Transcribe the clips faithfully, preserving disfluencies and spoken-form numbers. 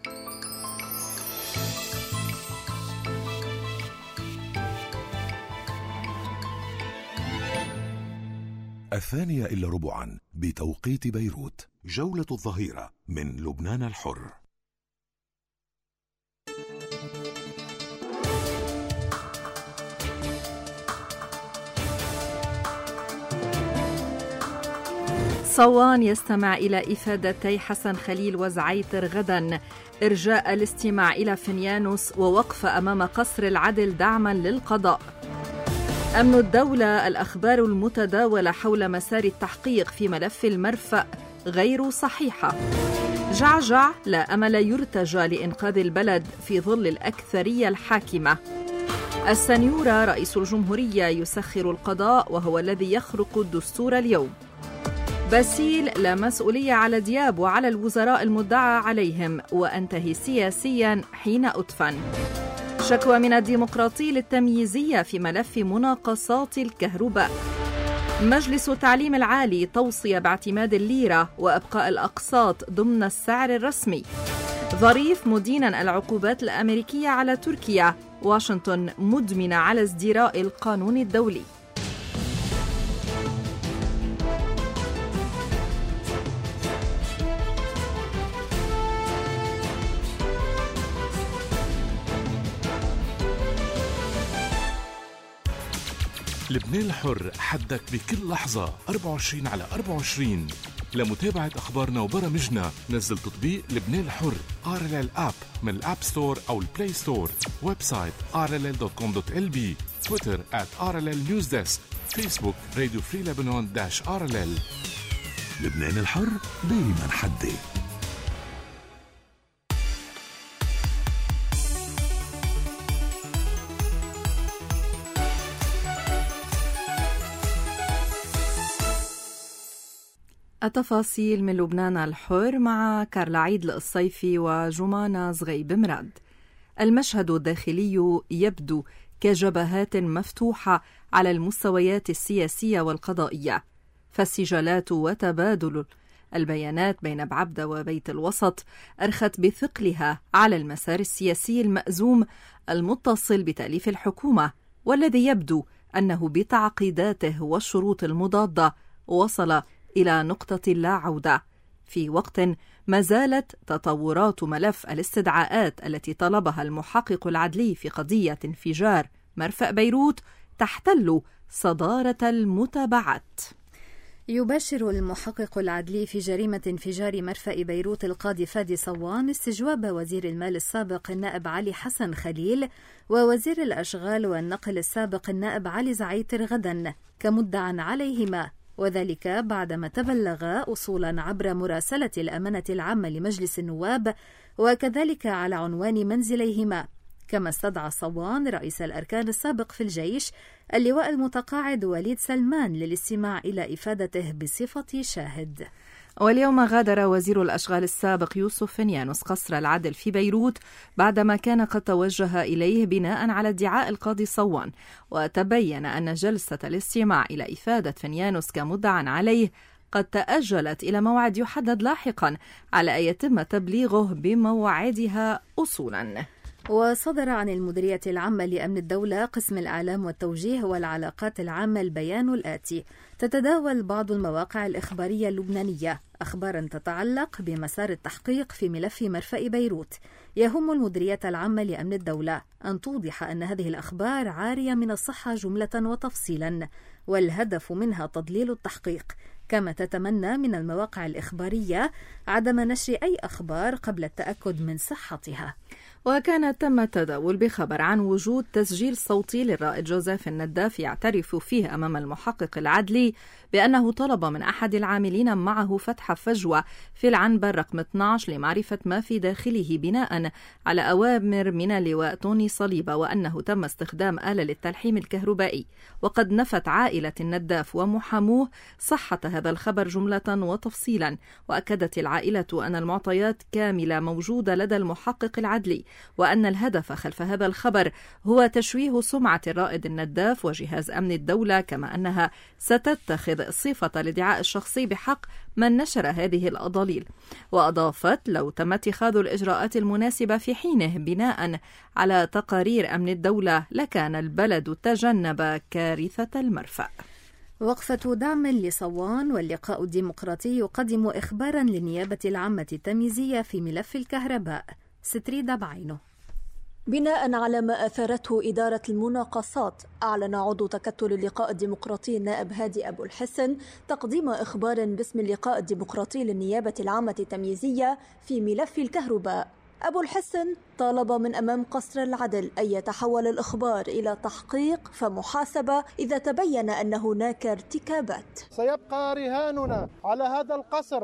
الثانية إلا ربعا بتوقيت بيروت، جولة الظهيرة من لبنان الحر. صوان يستمع إلى إفادتي حسن خليل وزعيتر غدا، إرجاء الاستماع إلى فنيانوس، ووقف أمام قصر العدل دعما للقضاء. أمن الدولة، الأخبار المتداولة حول مسار التحقيق في ملف المرفأ غير صحيحة. جعجع، لا أمل يرتجى لإنقاذ البلد في ظل الأكثرية الحاكمة. السنيورة، رئيس الجمهورية يسخر القضاء وهو الذي يخرق الدستور اليوم. باسيل، لا مسؤولية على دياب وعلى الوزراء المدعى عليهم، وأنتهي سياسيا حين أدفن. شكوى من الديمقراطي للتمييزية في ملف مناقصات الكهرباء. مجلس التعليم العالي، توصية باعتماد الليرة وأبقاء الأقساط ضمن السعر الرسمي. ظريف، مدينا العقوبات الأمريكية على تركيا. واشنطن مدمنة على ازدراء القانون الدولي. لبنان الحر، حدك بكل لحظة أربعة وعشرين على أربعة وعشرين. لمتابعة أخبارنا وبرامجنا نزل تطبيق لبنان الحر آر إل إل آب من الآب ستور أو البلاي ستور. ويب سايت آر إل إل دوت كوم دوت إل بي. تويتر آت آر إل إل نيوز ديسك. فيسبوك راديو فري لبنان داش آر إل إل. لبنان الحر دايما حدي. التفاصيل من لبنان الحر مع كارلا عيد الصيفي وجمانة زغيب مراد. المشهد الداخلي يبدو كجبهات مفتوحة على المستويات السياسية والقضائية، فالسجالات وتبادل البيانات بين بعبدة وبيت الوسط أرخت بثقلها على المسار السياسي المأزوم المتصل بتأليف الحكومة، والذي يبدو أنه بتعقيداته والشروط المضادة وصل إلى نقطة لا عودة، في وقت ما زالت تطورات ملف الاستدعاءات التي طلبها المحقق العدلي في قضية انفجار مرفأ بيروت تحتل صدارة المتابعات. يباشر المحقق العدلي في جريمة انفجار مرفأ بيروت القاضي فادي صوان استجواب وزير المال السابق النائب علي حسن خليل ووزير الأشغال والنقل السابق النائب علي زعيتر غدا كمدعى عليهما، وذلك بعدما تبلغ أصولا عبر مراسلة الأمانة العامة لمجلس النواب وكذلك على عنوان منزليهما. كما استدعى صوان رئيس الأركان السابق في الجيش اللواء المتقاعد وليد سلمان للاستماع إلى إفادته بصفة شاهد. واليوم غادر وزير الأشغال السابق يوسف فنيانوس قصر العدل في بيروت بعدما كان قد توجه إليه بناء على ادعاء القاضي صوان، وتبين أن جلسة الاستماع إلى إفادة فنيانوس كمدعى عليه قد تأجلت إلى موعد يحدد لاحقا على أن يتم تبليغه بموعدها أصولا. وصدر عن المديرية العامة لأمن الدولة قسم الإعلام والتوجيه والعلاقات العامة البيان الآتي: تتداول بعض المواقع الإخبارية اللبنانية أخبارا تتعلق بمسار التحقيق في ملف مرفأ بيروت. يهم المديرية العامة لأمن الدولة أن توضح أن هذه الأخبار عارية من الصحة جملة وتفصيلا، والهدف منها تضليل التحقيق. كما تتمنى من المواقع الإخبارية عدم نشر أي أخبار قبل التأكد من صحتها. وكان تم التداول بخبر عن وجود تسجيل صوتي للرائد جوزيف النداف يعترف فيه أمام المحقق العدلي بأنه طلب من أحد العاملين معه فتح فجوة في العنبر رقم اثني عشر لمعرفة ما في داخله بناء على أوامر من اللواء توني صليبة، وأنه تم استخدام آلة للتلحيم الكهربائي. وقد نفت عائلة النداف ومحاموه صحة هذا الخبر جملة وتفصيلا، وأكدت العائلة أن المعطيات كاملة موجودة لدى المحقق العدلي، وأن الهدف خلف هذا الخبر هو تشويه سمعة الرائد النداف وجهاز أمن الدولة، كما أنها ستتخذ صفة الادعاء الشخصي بحق من نشر هذه الأضاليل. وأضافت: لو تم اتخاذ الإجراءات المناسبة في حينه بناء على تقارير أمن الدولة لكان البلد تجنب كارثة المرفأ. وقفة دعم لصوان واللقاء الديمقراطي يقدم إخبارا للنيابة العامة التمييزية في ملف الكهرباء. ستريدة بعينه. بناء على ما أثارته إدارة المناقصات، أعلن عضو تكتل اللقاء الديمقراطي النائب هادي أبو الحسن تقديم إخبار باسم اللقاء الديمقراطي للنيابة العامة التمييزية في ملف الكهرباء. أبو الحسن طالب من أمام قصر العدل أن يتحول الإخبار إلى تحقيق فمحاسبة إذا تبين أن هناك ارتكابات. سيبقى رهاننا على هذا القصر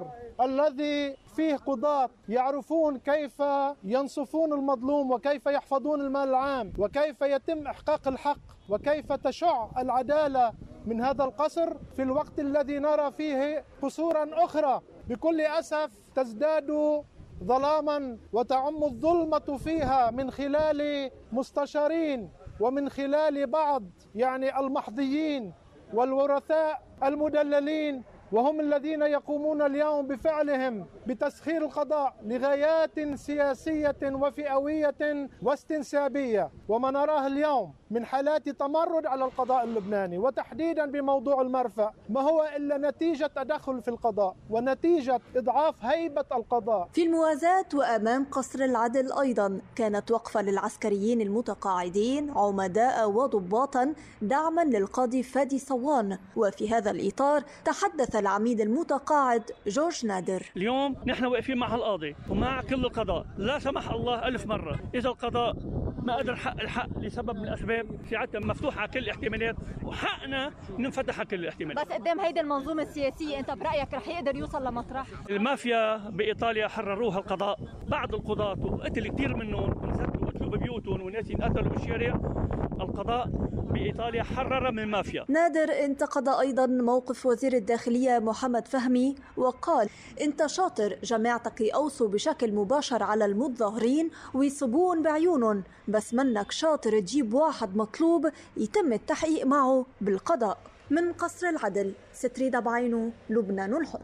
الذي فيه قضاة يعرفون كيف ينصفون المظلوم وكيف يحفظون المال العام وكيف يتم إحقاق الحق وكيف تشع العدالة من هذا القصر، في الوقت الذي نرى فيه قصورا أخرى بكل أسف تزداد ظلاما وتعم الظلمة فيها من خلال مستشارين ومن خلال بعض يعني المحظيين والورثاء المدللين، وهم الذين يقومون اليوم بفعلهم بتسخير القضاء لغايات سياسية وفئوية واستنسابية. وما نراه اليوم من حالات تمرد على القضاء اللبناني وتحديدا بموضوع المرفأ ما هو إلا نتيجة تدخل في القضاء ونتيجة إضعاف هيبة القضاء. في الموازاة وأمام قصر العدل أيضا كانت وقفة للعسكريين المتقاعدين عمداء وضباطا دعما للقاضي فادي صوان. وفي هذا الإطار تحدث العميد المتقاعد جورج نادر: اليوم نحن واقفين مع القاضي ومع كل القضاء، لا سمح الله ألف مرة إذا القضاء ما قدر حق الحق لسبب من الأسباب في عدة مفتوحة على كل الاحتمالات، وحقنا ننفتح على كل الاحتمالات. بس قدام هيدي المنظومة السياسية أنت برأيك رح يقدر يوصل لمطرح؟ المافيا بإيطاليا حرروها القضاء، بعض القضاة وقتل كثير منهم ونسكتوا وقتلوا ببيوتهم وناس ينقتلوا بالشارع. القضاء بإيطاليا حرر من المافيا. نادر انتقد أيضا موقف وزير الداخلية محمد فهمي وقال: أنت شاطر، جماعتك يقوصوا بشكل مباشر على المتظاهرين ويصبون بعيونهم، بس منك شاطر تجيب واحد مطلوب يتم التحقيق معه بالقضاء. من قصر العدل، ستريدة بعينه، لبنان الحر.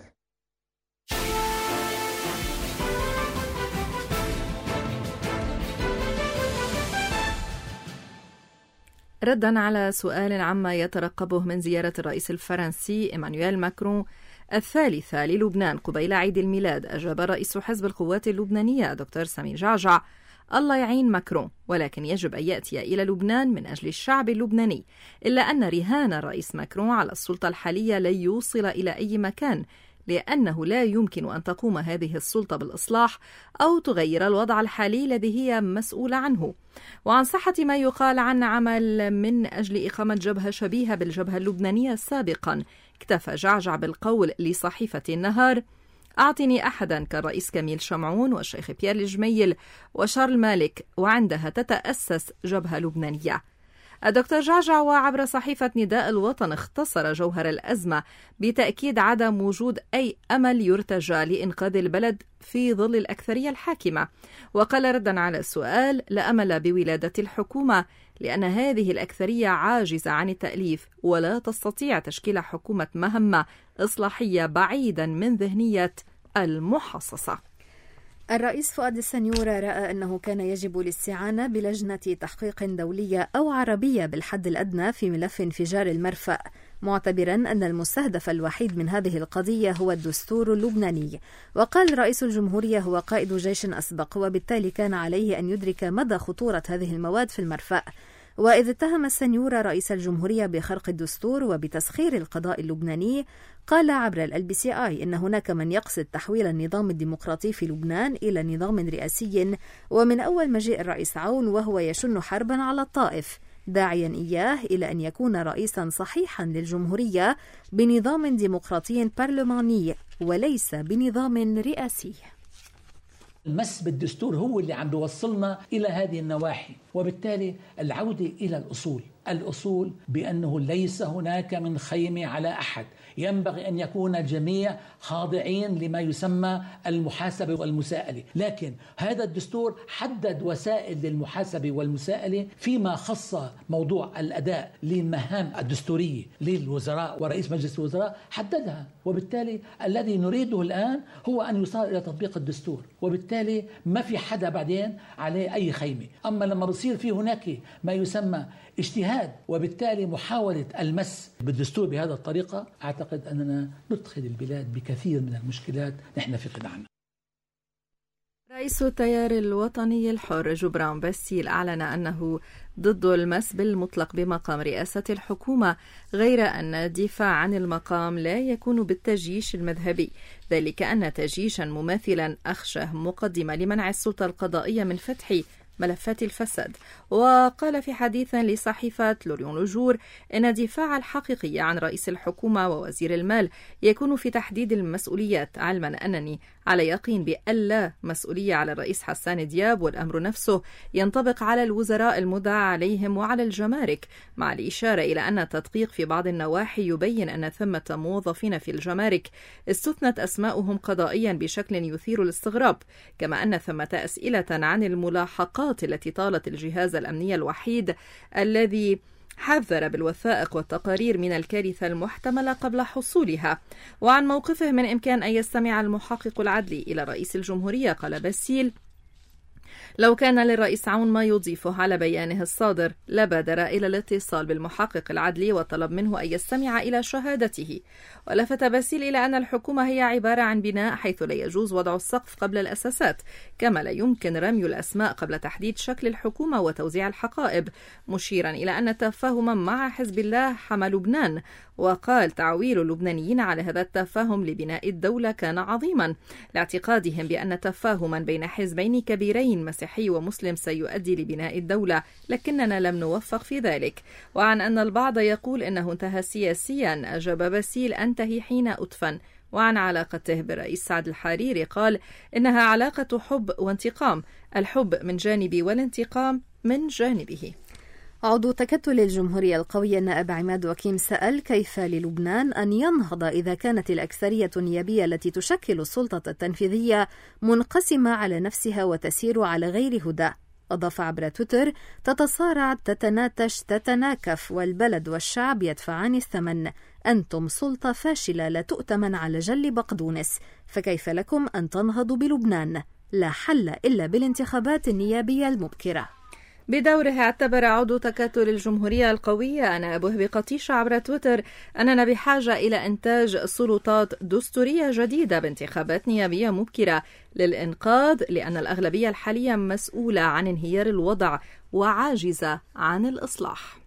ردا على سؤال عما يترقبه من زيارة الرئيس الفرنسي إيمانويل ماكرون الثالثة للبنان قبيل عيد الميلاد، أجاب رئيس حزب القوات اللبنانية دكتور سمير جعجع: الله يعين ماكرون، ولكن يجب أن يأتي إلى لبنان من أجل الشعب اللبناني، إلا أن رهان الرئيس ماكرون على السلطة الحالية لن يوصل إلى أي مكان، لأنه لا يمكن أن تقوم هذه السلطة بالإصلاح أو تغير الوضع الحالي الذي هي مسؤولة عنه. وعن صحة ما يقال عن عمل من أجل إقامة جبهة شبيهة بالجبهة اللبنانية سابقا، اكتفى جعجع بالقول لصحيفة النهار: أعطني أحدا كالرئيس كميل شمعون والشيخ بيير الجميل وشارل مالك وعندها تتأسس جبهة لبنانية. الدكتور جعجع وعبر صحيفة نداء الوطن اختصر جوهر الأزمة بتأكيد عدم وجود أي أمل يرتجى لإنقاذ البلد في ظل الأكثرية الحاكمة، وقال ردا على السؤال: لا أمل بولادة الحكومة لأن هذه الأكثرية عاجزة عن التأليف ولا تستطيع تشكيل حكومة مهمة إصلاحية بعيدا من ذهنية المحصصة. الرئيس فؤاد السنيورة رأى أنه كان يجب الاستعانة بلجنة تحقيق دولية أو عربية بالحد الأدنى في ملف انفجار المرفأ، معتبرا أن المستهدف الوحيد من هذه القضية هو الدستور اللبناني. وقال رئيس الجمهورية هو قائد جيش أسبق، وبالتالي كان عليه أن يدرك مدى خطورة هذه المواد في المرفأ. وإذ اتهم السنيورة رئيس الجمهورية بخرق الدستور وبتسخير القضاء اللبناني، قال عبر ال بي سي آي إن هناك من يقصد تحويل النظام الديمقراطي في لبنان إلى نظام رئاسي، ومن أول مجيء الرئيس عون وهو يشن حربا على الطائف، داعيا إياه إلى أن يكون رئيسا صحيحا للجمهورية بنظام ديمقراطي برلماني وليس بنظام رئاسي. المس بالدستور هو اللي عم بيوصلنا إلى هذه النواحي، وبالتالي العودة إلى الأصول. الأصول بأنه ليس هناك من خيم على أحد، ينبغي أن يكون الجميع خاضعين لما يسمى المحاسبة والمساءلة، لكن هذا الدستور حدد وسائل للمحاسبة والمساءلة فيما خص موضوع الأداء للمهام الدستورية للوزراء ورئيس مجلس الوزراء حددها، وبالتالي الذي نريده الآن هو أن يصار إلى تطبيق الدستور، وبالتالي ما في حدا بعدين عليه أي خيمة. أما لما بصير في هناك ما يسمى اجتهاد وبالتالي محاولة المس بالدستور بهذه الطريقة، أعتقد أننا ندخل البلاد بكثير من المشكلات نحن في قدعنا. رئيس التيار الوطني الحر جبران باسيل أعلن أنه ضد المس بالمطلق بمقام رئاسة الحكومة، غير أن الدفاع عن المقام لا يكون بالتجيش المذهبي، ذلك أن تجيشا مماثلا أخشه مقدمة لمنع السلطة القضائية من فتح ملفات الفساد. وقال في حديث لصحيفة لوريون لوجور إن الدفاع الحقيقي عن رئيس الحكومة ووزير المال يكون في تحديد المسؤوليات، علما أنني على يقين بأن لا مسؤولية على الرئيس حسان دياب، والأمر نفسه ينطبق على الوزراء المدعى عليهم وعلى الجمارك، مع الإشارة إلى أن التدقيق في بعض النواحي يبين أن ثمة موظفين في الجمارك استثنت أسماؤهم قضائيا بشكل يثير الاستغراب، كما أن ثمة أسئلة عن الملاحقات التي طالت الجهاز الأمني الوحيد الذي حذر بالوثائق والتقارير من الكارثة المحتملة قبل حصولها. وعن موقفه من إمكان أن يستمع المحقق العدلي إلى رئيس الجمهورية، قال باسيل: لو كان للرئيس عون ما يضيفه على بيانه الصادر لبادر إلى الاتصال بالمحقق العدلي وطلب منه أن يستمع إلى شهادته. ولفت باسيل إلى أن الحكومة هي عبارة عن بناء حيث لا يجوز وضع السقف قبل الأساسات، كما لا يمكن رمي الأسماء قبل تحديد شكل الحكومة وتوزيع الحقائب، مشيرا إلى أن التفاهم مع حزب الله حمى لبنان. وقال: تعويل اللبنانيين على هذا التفاهم لبناء الدولة كان عظيما، لاعتقادهم بأن تفاهما بين حزبين كبيرين مسيحي ومسلم سيؤدي لبناء الدولة، لكننا لم نوفق في ذلك. وعن أن البعض يقول إنه انتهى سياسيا، أجاب باسيل: أنتهي حين أدفن. وعن علاقته بالرئيس سعد الحريري قال: إنها علاقة حب وانتقام، الحب من جانبي والانتقام من جانبه. عضو تكتل الجمهورية القوية النائب عماد وكيم سأل كيف للبنان أن ينهض إذا كانت الأكثرية النيابية التي تشكل السلطة التنفيذية منقسمة على نفسها وتسير على غير هدى. أضاف عبر تويتر: تتصارع، تتناتش، تتناكف، والبلد والشعب يدفعان الثمن. أنتم سلطة فاشلة لا تؤتمن على جل بقدونس، فكيف لكم أن تنهضوا بلبنان؟ لا حل إلا بالانتخابات النيابية المبكرة. بدوره اعتبر عضو تكتل الجمهورية القوية نائبه بقطيشة عبر تويتر أننا بحاجة إلى إنتاج سلطات دستورية جديدة بانتخابات نيابية مبكرة للإنقاذ، لأن الأغلبية الحالية مسؤولة عن انهيار الوضع وعاجزة عن الإصلاح.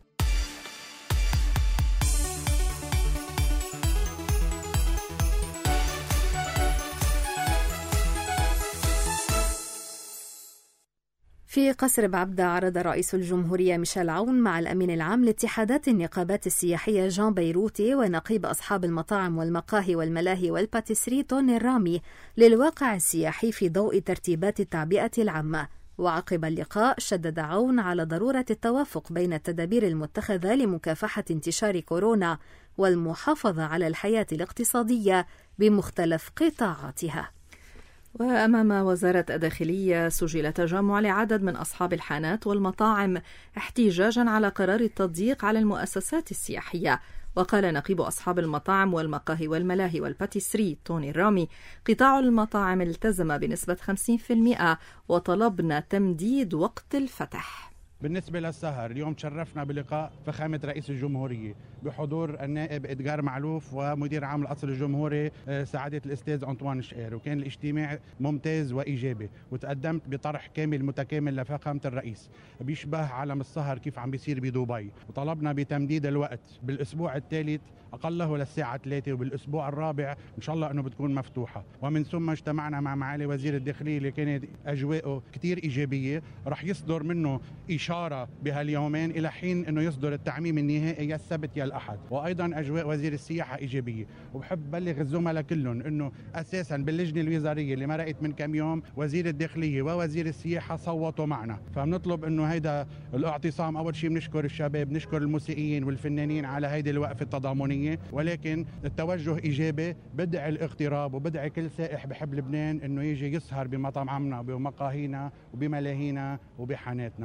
في قصر بعبدة عرض رئيس الجمهورية ميشيل عون مع الأمين العام لاتحادات النقابات السياحية جان بيروتي ونقيب أصحاب المطاعم والمقاهي والملاهي والباتيسري توني الرامي للواقع السياحي في ضوء ترتيبات التعبئة العامة. وعقب اللقاء شدد عون على ضرورة التوافق بين التدابير المتخذة لمكافحة انتشار كورونا والمحافظة على الحياة الاقتصادية بمختلف قطاعاتها. وأمام وزارة الداخلية سجل تجمع لعدد من أصحاب الحانات والمطاعم احتجاجا على قرار التضييق على المؤسسات السياحية. وقال نقيب أصحاب المطاعم والمقاهي والملاهي والباتيسري توني الرامي: قطاع المطاعم التزم بنسبة خمسين بالمئة وطلبنا تمديد وقت الفتح. بالنسبة للسهر، اليوم تشرفنا بلقاء فخامة رئيس الجمهورية بحضور النائب إدغار معلوف ومدير عام القصر الجمهوري سعادة الأستاذ أنطوان شقير، وكان الاجتماع ممتاز وإيجابي، وتقدمت بطرح كامل متكامل لفخامة الرئيس بيشبه عالم السهر كيف عم بيصير بدبي، وطلبنا بتمديد الوقت بالأسبوع الثالث أقله للساعة ثلاثة، وبالأسبوع الرابع إن شاء الله أنه بتكون مفتوحة. ومن ثم اجتمعنا مع معالي وزير الداخلية اللي كانت أجواءه كتير إيجابية، رح يصدر منه إشارة إشارة بهاليومين إلى حين أنه يصدر التعميم النهائي يا السبت يا الأحد. وأيضا أجواء وزير السياحة إيجابية، وبحب بلغ الزملاء كلهم أنه أساسا باللجنة الوزارية اللي مرقت من كم يوم وزير الداخلية ووزير السياحة صوتوا معنا، فبنطلب أنه هيدا الاعتصام أول شيء بنشكر الشباب، بنشكر الموسيقيين والفنانين على هيدي الوقفة التضامنية، ولكن التوجه إيجابي. بدعي الاغتراب وبدعي كل سائح بحب لبنان أنه يجي يسهر بمطاعمنا وبمقاهينا وبملاهينا وبحاناتنا.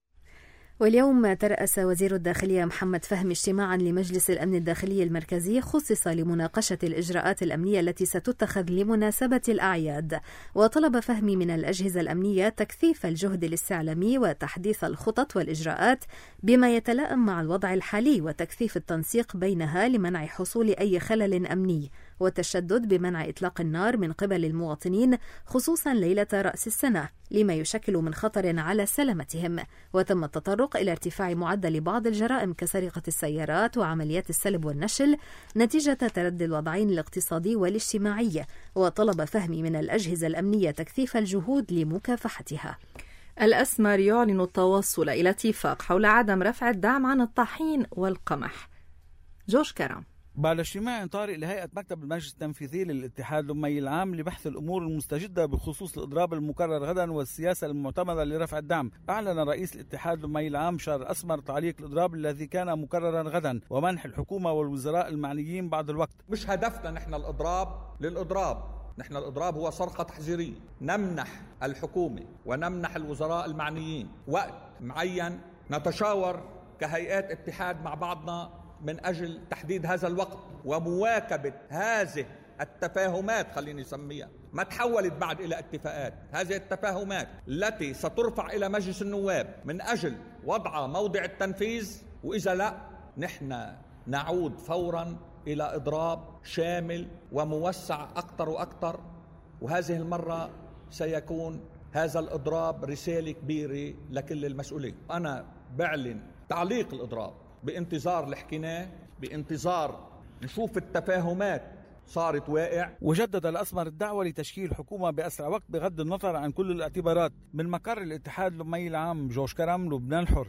واليوم ترأس وزير الداخلية محمد فهمي اجتماعا لمجلس الأمن الداخلي المركزي خصص لمناقشة الإجراءات الأمنية التي ستتخذ لمناسبة الأعياد. وطلب فهمي من الأجهزة الأمنية تكثيف الجهد الاستعلامي وتحديث الخطط والإجراءات بما يتلائم مع الوضع الحالي، وتكثيف التنسيق بينها لمنع حصول أي خلل أمني، والتشدد بمنع إطلاق النار من قبل المواطنين خصوصا ليلة رأس السنة لما يشكل من خطر على سلامتهم. وتم التطرق إلى ارتفاع معدل بعض الجرائم كسرقة السيارات وعمليات السلب والنشل نتيجة تردي الوضعين الاقتصادي والاجتماعي. وطلب فهمي من الأجهزة الأمنية تكثيف الجهود لمكافحتها. الأسمر يعلن التوصل إلى اتفاق حول عدم رفع الدعم عن الطحين والقمح. جوش كرم. بعد اجتماع طارئ لهيئة مكتب المجلس التنفيذي للاتحاد الأممي العام لبحث الأمور المستجدة بخصوص الإضراب المقرر غدا والسياسة المعتمدة لرفع الدعم، أعلن رئيس الاتحاد الأممي العام شار أسمر تعليق الإضراب الذي كان مقررا غدا ومنح الحكومة والوزراء المعنيين بعد الوقت. مش هدفنا نحن الإضراب للإضراب، نحن الإضراب هو صرخة تحذيرية، نمنح الحكومة ونمنح الوزراء المعنيين وقت معين نتشاور كهيئات اتحاد مع بعضنا من أجل تحديد هذا الوقت ومواكبة هذه التفاهمات، خليني نسميها ما تحولت بعد إلى اتفاقات، هذه التفاهمات التي سترفع إلى مجلس النواب من أجل وضع موضع التنفيذ، وإذا لا نحن نعود فورا إلى إضراب شامل وموسع أكثر وأكثر. وهذه المرة سيكون هذا الإضراب رسالة كبيرة لكل المسؤولين. أنا بعلن تعليق الإضراب بانتظار اللي حكيناه، بانتظار نشوف التفاهمات صارت واقع. وجدد الأسمر الدعوة لتشكيل حكومة بأسرع وقت بغض النظر عن كل الاعتبارات. من مقر الاتحاد الأممي العام، جوش كرم، لبنان الحر.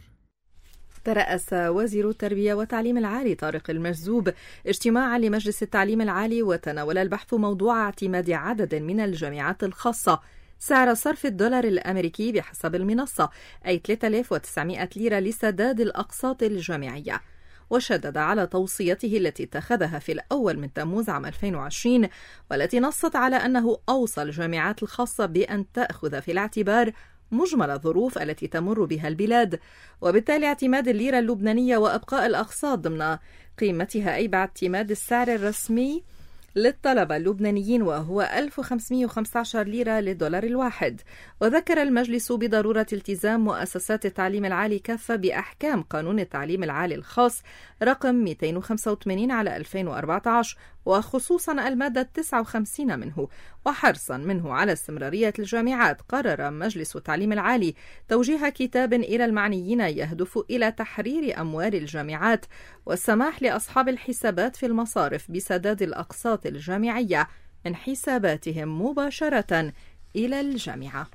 ترأس وزير التربية والتعليم العالي طارق المجذوب اجتماعا لمجلس التعليم العالي، وتناول البحث موضوع اعتماد عدد من الجامعات الخاصة سعر صرف الدولار الأمريكي بحسب المنصة، أي ثلاثة آلاف وتسعمائة ليرة لسداد الأقساط الجامعية. وشدد على توصيته التي اتخذها في الأول من تموز عام ألفين وعشرين، والتي نصت على أنه أوصى الجامعات الخاصة بأن تأخذ في الاعتبار مجمل الظروف التي تمر بها البلاد، وبالتالي اعتماد الليرة اللبنانية وأبقاء الأقساط ضمن قيمتها، أي باعتماد السعر الرسمي للطلبة اللبنانيين وهو ألف وخمسمائة وخمسة عشر ليرة للدولار الواحد. وذكر المجلس بضرورة التزام مؤسسات التعليم العالي كافة بأحكام قانون التعليم العالي الخاص رقم مئتين وخمسة وثمانين على ألفين وأربعة عشر، وخصوصا المادة تسعة وخمسين منه. وحرصا منه على استمرارية الجامعات، قرر مجلس التعليم العالي توجيه كتاب إلى المعنيين يهدف إلى تحرير أموال الجامعات والسماح لأصحاب الحسابات في المصارف بسداد الأقساط الجامعية من حساباتهم مباشرة إلى الجامعة.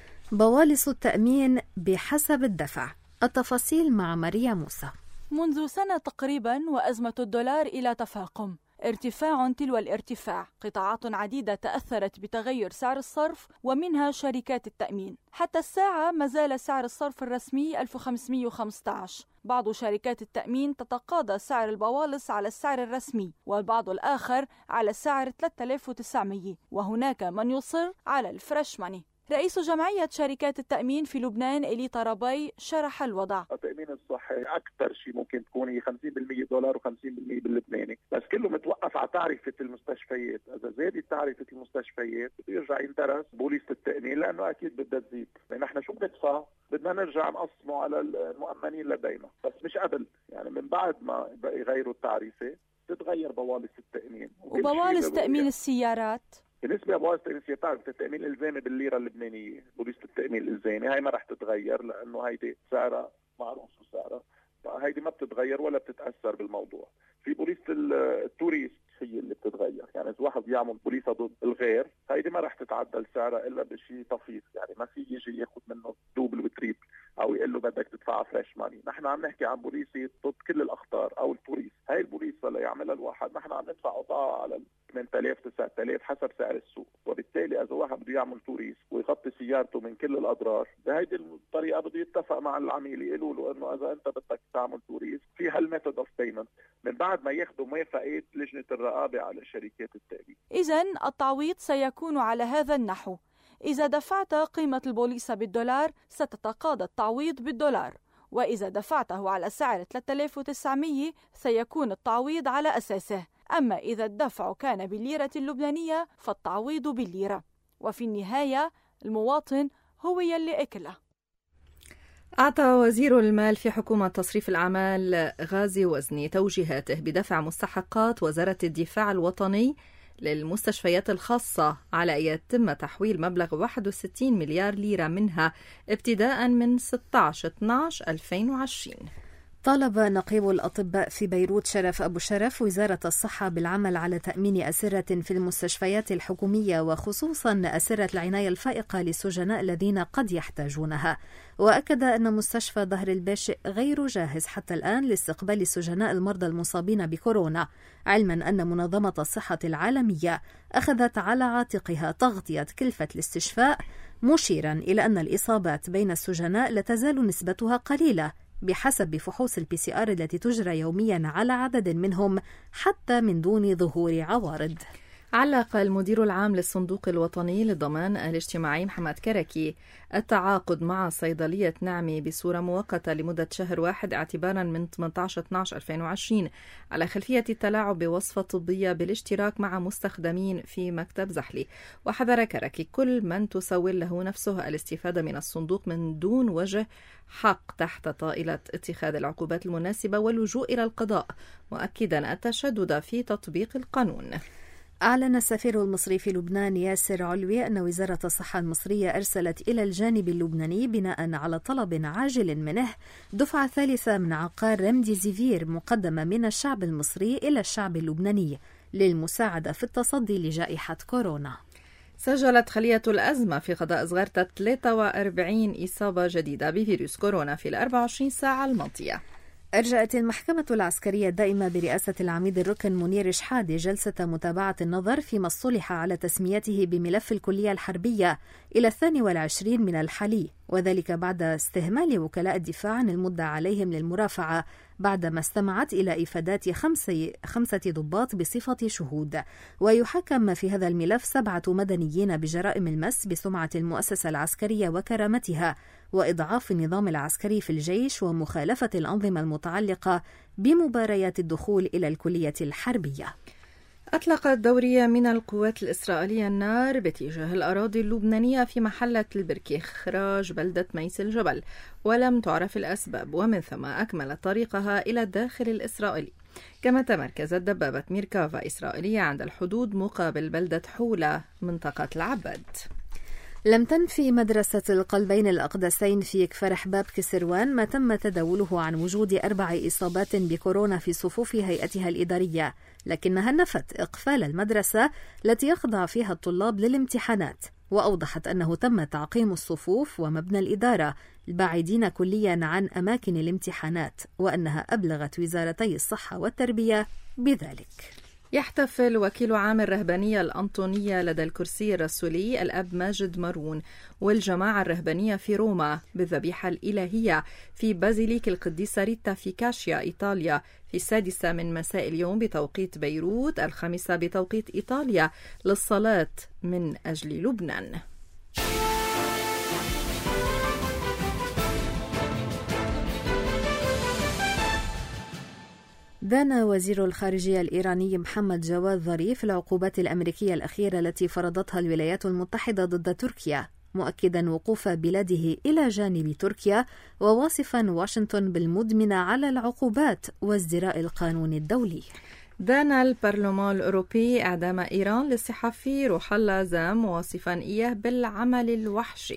بوالص التأمين بحسب الدفع. التفاصيل مع ماريا موسى. منذ سنة تقريبا وأزمة الدولار إلى تفاقم، ارتفاع تلو الارتفاع. قطاعات عديدة تأثرت بتغير سعر الصرف ومنها شركات التأمين. حتى الساعة ما زال سعر الصرف الرسمي ألف وخمسمائة وخمسة عشر. بعض شركات التأمين تتقاضى سعر البوالص على السعر الرسمي، والبعض الآخر على سعر ثلاثة آلاف وتسعمائة، وهناك من يصر على الفريش ماني. رئيس جمعية شركات التأمين في لبنان إلي طرابي شرح الوضع. التأمين الصحي أكثر شيء ممكن تكون هي خمسين بالمئة دولار وخمسين بالمئة باللبناني، بس كله متوقف على تعرفة المستشفيات. إذا زادت تعرفة المستشفيات بيرجع يندرس بوليصة التأمين، لأنه أكيد بدها تزيد. نحن شو بندفع؟ بدنا نرجع نقسمه على المؤمنين لدينا، بس مش قبل، يعني من بعد ما يغيروا التعريفة تتغير بوالص التأمين. وبوالص تأمين السيارات بالنسبه لبوالص التأمين السيارات، التأمين الإلزامي بالليره اللبنانيه، بوليصه التأمين الإلزامي هاي ما رح تتغير، لانه هيدي سعرها معروف شو سعرها، فهيدي ما بتتغير ولا بتتاثر بالموضوع. في بوليصه التوريست هي اللي بتتغير، يعني اذا واحد يعمل بوليصه ضد الغير هيدي ما رح تتعدل سعرها الا بشيء طفيف، يعني ما في يجي ياخذ منه دوبل وتريبل او يقول له بدك تدفع عم نحكي عن بوليسي ضد كل الاخطار او البوليس. هاي البوليسه اللي يعملها الواحد نحن عم ندفع قطعه على ثمانية آلاف تسعة آلاف حسب سعر السوق، وبالتالي اذا واحد بده يعمل توريست ويغطي سيارته من كل الاضرار بهيدي الطريقه بده يتفق مع العميل يقولوا له انه اذا انت بدك تعمل توريست في هالميثود اوف بيمنت من بعد ما ياخذوا موافقه لجنه الرقابه على شركات التأمين. اذا التعويض سيكون على هذا النحو: إذا دفعت قيمة البوليصة بالدولار ستتقاضى التعويض بالدولار، وإذا دفعته على سعر ثلاثة آلاف وتسعمائة سيكون التعويض على أساسه، أما إذا الدفع كان بالليرة اللبنانية فالتعويض بالليرة، وفي النهاية المواطن هو يلي أكله. أعطى وزير المال في حكومة تصريف الأعمال غازي وزني توجيهاته بدفع مستحقات وزارة الدفاع الوطني للمستشفيات الخاصة على أن يتم تحويل مبلغ واحد وستين مليار ليرة منها ابتداء من ستة عشر اثني عشر ألفين وعشرين. طالب نقيب الأطباء في بيروت شرف أبو شرف وزارة الصحة بالعمل على تأمين أسرة في المستشفيات الحكومية وخصوصا أسرة العناية الفائقة للسجناء الذين قد يحتاجونها، وأكد أن مستشفى ظهر الباشئ غير جاهز حتى الآن لاستقبال السجناء المرضى المصابين بكورونا، علما أن منظمة الصحة العالمية أخذت على عاتقها تغطية كلفة الاستشفاء، مشيرا إلى أن الإصابات بين السجناء لا تزال نسبتها قليلة بحسب فحوص البي سي آر التي تجرى يوميا على عدد منهم حتى من دون ظهور عوارض. علق المدير العام للصندوق الوطني للضمان الاجتماعي محمد كركي التعاقد مع صيدلية نعمي بصورة مؤقتة لمدة شهر واحد اعتبارا من ثمانية عشر اثني عشر ألفين وعشرين على خلفية التلاعب بوصفة طبية بالاشتراك مع مستخدمين في مكتب زحلي. وحذر كركي كل من تسول له نفسه الاستفادة من الصندوق من دون وجه حق تحت طائلة اتخاذ العقوبات المناسبة واللجوء إلى القضاء، مؤكدا التشدد في تطبيق القانون. أعلن السفير المصري في لبنان ياسر علوي أن وزارة الصحة المصرية أرسلت إلى الجانب اللبناني بناء على طلب عاجل منه دفعة ثالثة من عقار ريمديزيفير مقدمة من الشعب المصري إلى الشعب اللبناني للمساعدة في التصدي لجائحة كورونا. سجلت خلية الأزمة في قضاء زغرتة ثلاثة وأربعين إصابة جديدة بفيروس كورونا في الأربع وعشرين ساعة الماضية. أرجأت المحكمة العسكرية الدائمة برئاسة العميد الركن منير شحادة جلسة متابعة النظر فيما اصطلح على تسميته بملف الكلية الحربية إلى الثاني والعشرين من الحلي، وذلك بعد استهمال وكلاء الدفاع عن المدعى عليهم للمرافعة بعدما استمعت إلى إفادات خمسة, خمسة ضباط بصفة شهود. ويحكم في هذا الملف سبعة مدنيين بجرائم المس بسمعة المؤسسة العسكرية وكرامتها وإضعاف النظام العسكري في الجيش ومخالفة الأنظمة المتعلقة بمباريات الدخول إلى الكلية الحربية. أطلقت دورية من القوات الإسرائيلية النار باتجاه الأراضي اللبنانية في محلة البركي خراج بلدة ميس الجبل، ولم تعرف الأسباب، ومن ثم أكملت طريقها إلى الداخل الإسرائيلي. كما تمركزت دبابة ميركافا إسرائيلية عند الحدود مقابل بلدة حولة منطقة العباد. لم تنفي مدرسة القلبين الأقدسين في كفر حباب كسروان ما تم تداوله عن وجود أربع إصابات بكورونا في صفوف هيئتها الإدارية، لكنها نفت إقفال المدرسة التي يخضع فيها الطلاب للامتحانات، وأوضحت أنه تم تعقيم الصفوف ومبنى الإدارة البعيدين كليا عن أماكن الامتحانات، وأنها أبلغت وزارتي الصحة والتربية بذلك. يحتفل وكيل عام الرهبانية الأنطونية لدى الكرسي الرسولي الأب ماجد مارون والجماعة الرهبانية في روما بالذبيحة الإلهية في بازيليك القديسة ريتا في كاشيا إيطاليا في السادسة من مساء اليوم بتوقيت بيروت، الخامسة بتوقيت إيطاليا، للصلاة من أجل لبنان. دان وزير الخارجية الإيراني محمد جواد ظريف العقوبات الأمريكية الأخيرة التي فرضتها الولايات المتحدة ضد تركيا، مؤكدا وقوف بلاده إلى جانب تركيا وواصفا واشنطن بالمدمنة على العقوبات وازدراء القانون الدولي. دان البرلمان الأوروبي إعدام إيران للصحفي روح الله زام، واصفا إياه بالعمل الوحشي.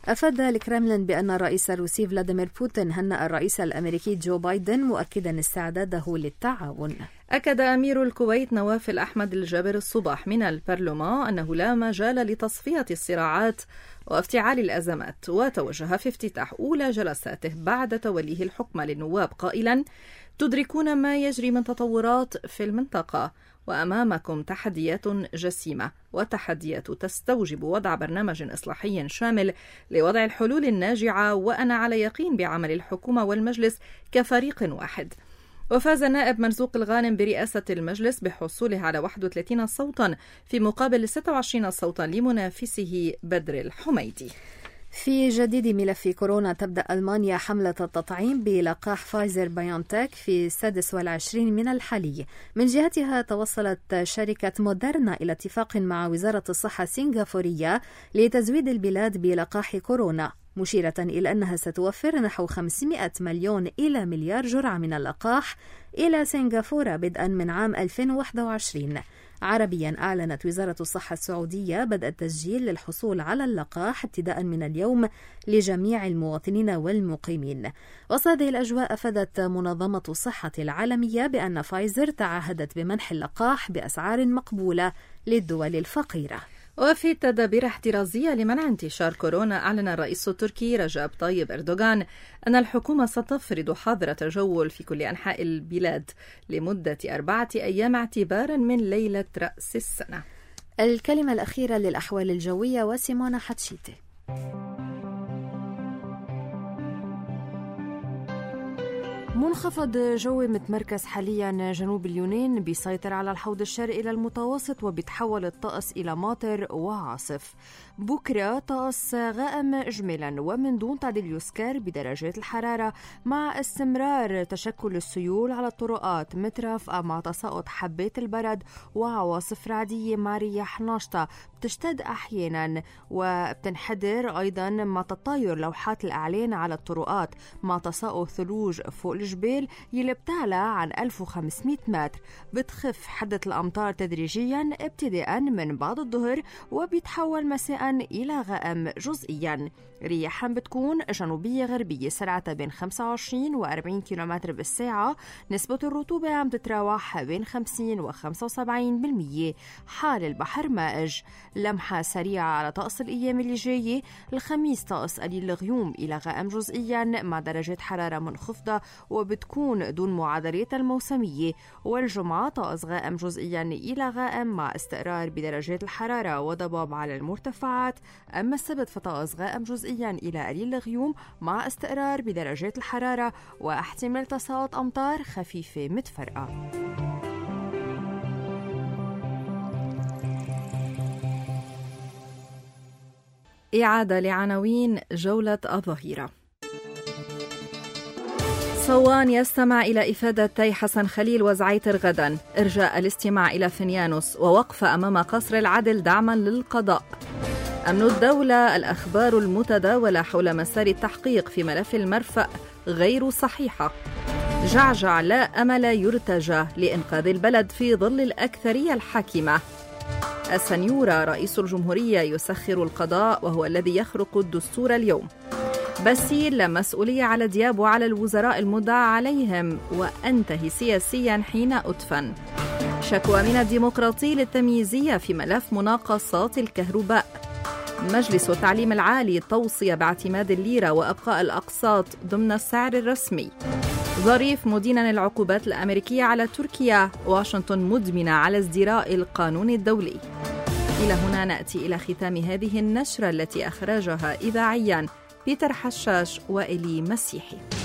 أفاد الكرملين بأن الرئيس الروسي فلاديمير بوتين هنأ الرئيس الأمريكي جو بايدن مؤكدا استعداده للتعاون. أكد أمير الكويت نواف الأحمد الجابر الصباح من البرلمان أنه لا مجال لتصفية الصراعات وافتعال الأزمات، وتوجه في افتتاح أولى جلساته بعد توليه الحكم للنواب قائلا: تدركون ما يجري من تطورات في المنطقة، وأمامكم تحديات جسيمة، وتحديات تستوجب وضع برنامج إصلاحي شامل لوضع الحلول الناجعة، وأنا على يقين بعمل الحكومة والمجلس كفريق واحد. وفاز النائب مرزوق الغانم برئاسة المجلس بحصوله على واحد وثلاثين صوتا في مقابل ستة وعشرين صوتا لمنافسه بدر الحميدي. في جديد ملف كورونا، تبدأ ألمانيا حملة التطعيم بلقاح فايزر بايونتك في السادس والعشرين من الحالي. من جهتها توصلت شركة موديرنا إلى اتفاق مع وزارة الصحة السنغافورية لتزويد البلاد بلقاح كورونا، مشيرة إلى أنها ستوفر نحو خمسمائة مليون إلى مليار جرعة من اللقاح إلى سنغافورة بدءا من عام ألفين وواحد وعشرين. عربيا، أعلنت وزارة الصحة السعودية بدء التسجيل للحصول على اللقاح ابتداء من اليوم لجميع المواطنين والمقيمين. وسط هذه الأجواء، أفادت منظمة الصحة العالمية بأن فايزر تعهدت بمنح اللقاح بأسعار مقبولة للدول الفقيرة. وفي التدابير احترازية لمنع انتشار كورونا، أعلن الرئيس التركي رجب طيب إردوغان أن الحكومة ستفرض حظر تجول في كل أنحاء البلاد لمدة أربعة أيام اعتبارا من ليلة رأس السنة. الكلمة الأخيرة للأحوال الجوية وسيمونا حتشيتي. منخفض جوي متمركز حاليا جنوب اليونان بيسيطر على الحوض الشرقي للمتوسط وبيتحول الطقس إلى ماطر وعاصف. بكرة طقس غائم إجمالا ومن دون تعديل يذكر بدرجات الحرارة، مع استمرار تشكل السيول على الطرقات مترافقة مع تساقط حبات البرد وعواصف رعدية مع رياح ناشطة بتشتد أحيانا، وبتنحدر أيضا مع تطاير لوحات الأعلان على الطرقات مع تساقط ثلوج فوق الجبال يلي بتعلى عن ألف وخمسمائة متر. بتخف حدة الأمطار تدريجيا ابتداء من بعد الظهر وبيتحول مساء إلى غائم جزئيا. رياحا بتكون جنوبية غربية سرعتها بين خمسة وعشرين وأربعين كيلومتر بالساعة. نسبة الرطوبة عم تتراوح بين خمسين وخمسة وسبعين بالمية. حال البحر مائج. لمحة سريعة على طقس الأيام اللي جاية. الخميس طقس قليل الغيوم إلى غائم جزئيا مع درجات حرارة منخفضة وبتكون دون معادلات الموسمية. والجمعة طقس غائم جزئيا إلى غائم مع استقرار بدرجات الحرارة وضباب على المرتفعات. أما السبت فطقس غائم جزئيا إلى قليل الغيوم مع استقرار بدرجات الحرارة واحتمال تساقط أمطار خفيفة متفرقة. إعادة لعناوين جولة الظهيرة. صوان يستمع إلى إفادتي حسن خليل وزعيتر غدا، إرجاء الاستماع إلى فنيانوس، ووقف أمام قصر العدل دعما للقضاء. أمن الدولة، الأخبار المتداولة حول مسار التحقيق في ملف المرفأ غير صحيحة. جعجع، لا أمل يرتجى لإنقاذ البلد في ظل الأكثرية الحاكمة. السنيورة، رئيس الجمهورية يسخر القضاء وهو الذي يخرق الدستور اليوم. باسيل، لا مسؤولية على دياب وعلى الوزراء المدعى عليهم، وأنتهي سياسيا حين أدفن. شكوى من الديمقراطي للتمييزية في ملف مناقصات الكهرباء. مجلس التعليم العالي، توصية باعتماد الليرة وأبقاء الأقساط ضمن السعر الرسمي. ظريف، مدينا العقوبات الأمريكية على تركيا. واشنطن مدمنة على ازدراء القانون الدولي. إلى هنا نأتي إلى ختام هذه النشرة التي أخرجها إذاعيا بيتر حشاش وإلي مسيحي.